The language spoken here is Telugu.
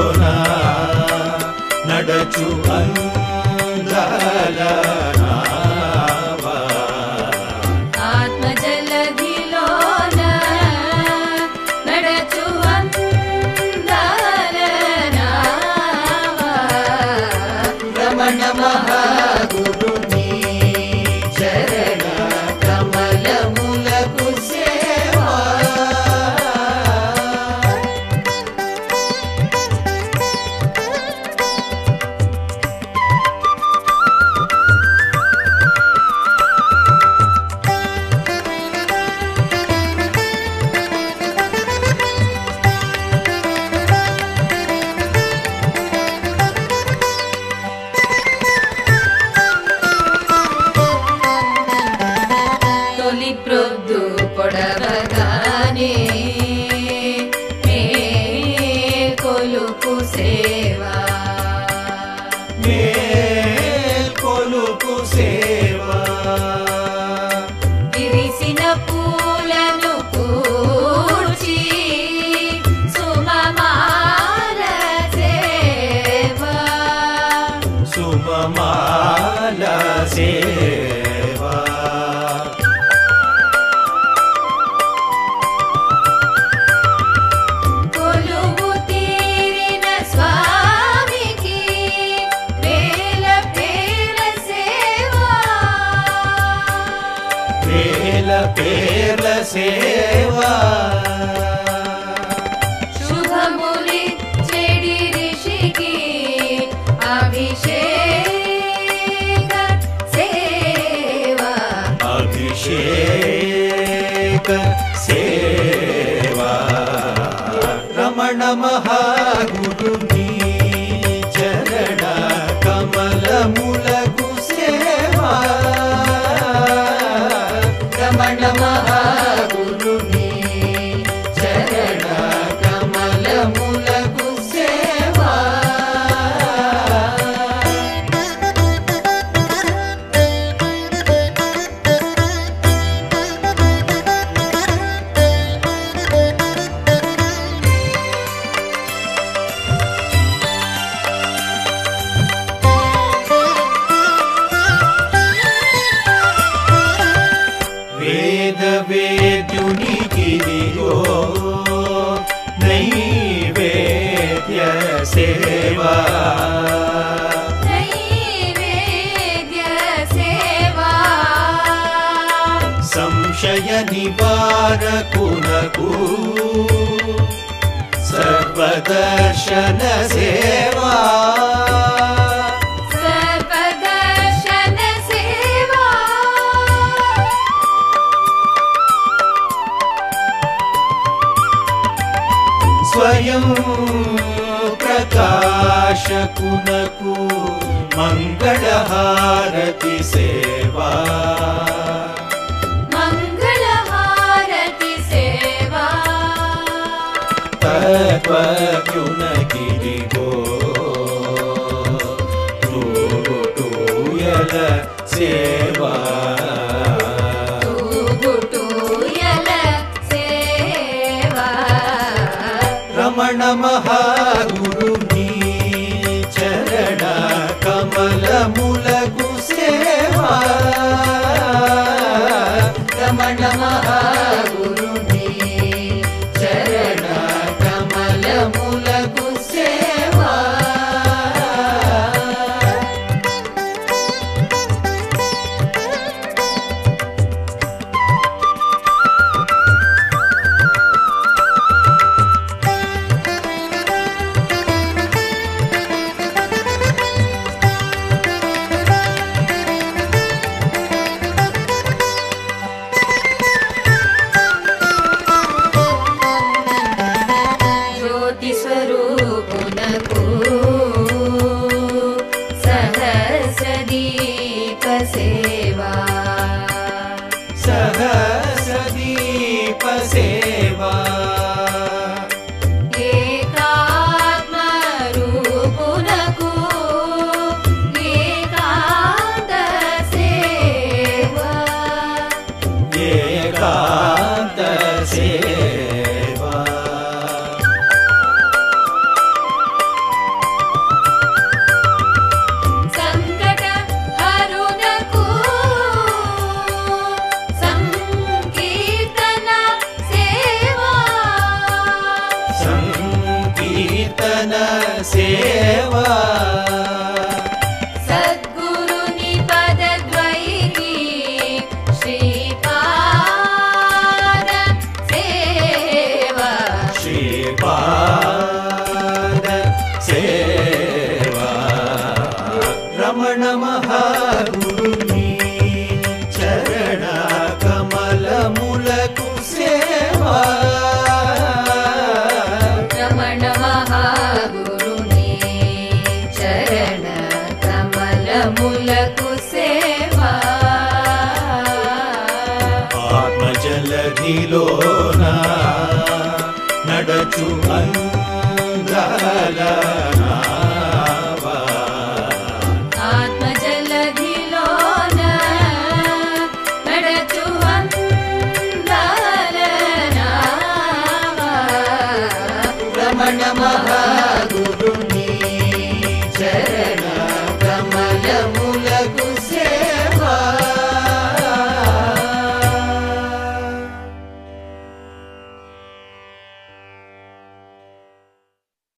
నడచు అందాల నావా ఆత్మజలధిలోన నడచు అందాల నావా రమణ మహాగురుని చరణ కమలములకు సేవా తొలి ప్రొద్దు పొడవగానే మేల్కొలుపు సేవా మేల్కొలుపు సేవా విరిసిన పూలను కూర్చి సుమమాల సేవా సుమమాల సేవా కొలువు తీరిన స్వామికి వేల పేల సేవా వేల పేర్ల సేవా శుభములి చెడి ఋషికి అభిషేక సేవా అభిషేక సేవా రమణ మహాగురుని చరణ కమలములకు సేవా రమణ మహాగురుని చరణ కమలములకు సేవా వేద వేద్యునికిదిగో నైవేద్య సేవా నైవేద్య సేవా సంశయ నివారకునకు సర్వదర్శన సేవా సర్వదర్శన సేవా స్వయం ప్రకాశకునకు మంగళహారతి సేవా మంగళహారతి సేవా తత్వజ్ఞునకిదిగో తూగుటూయల సేవా తూగుటూయల సేవా రమణ మహాగురుని చరణ కమలములకు సేవా రమణ మహాగురుని చరణ కమలములకు సేవా జ్యోతి స్వరూపునకు సహస్రదీప సేవా సహస్రదీప సేవా ఏకాత్మ రూపునకు ఏకాంత సేవా ఏకాంత సేవా జన సేవా సద్గురుని పదద్వైకి శ్రీపాద సేవా శ్రీపాద సేవా రమణ మహాగురుని చరణ కమలములకు సేవా రమణ మహాగురుని చరణ కమలములకు సేవా ఆత్మజలధిలోన నడచు అందాల నావా ఆత్మజలధిలోన నడచు అందాల నావా రమణ మహాగురు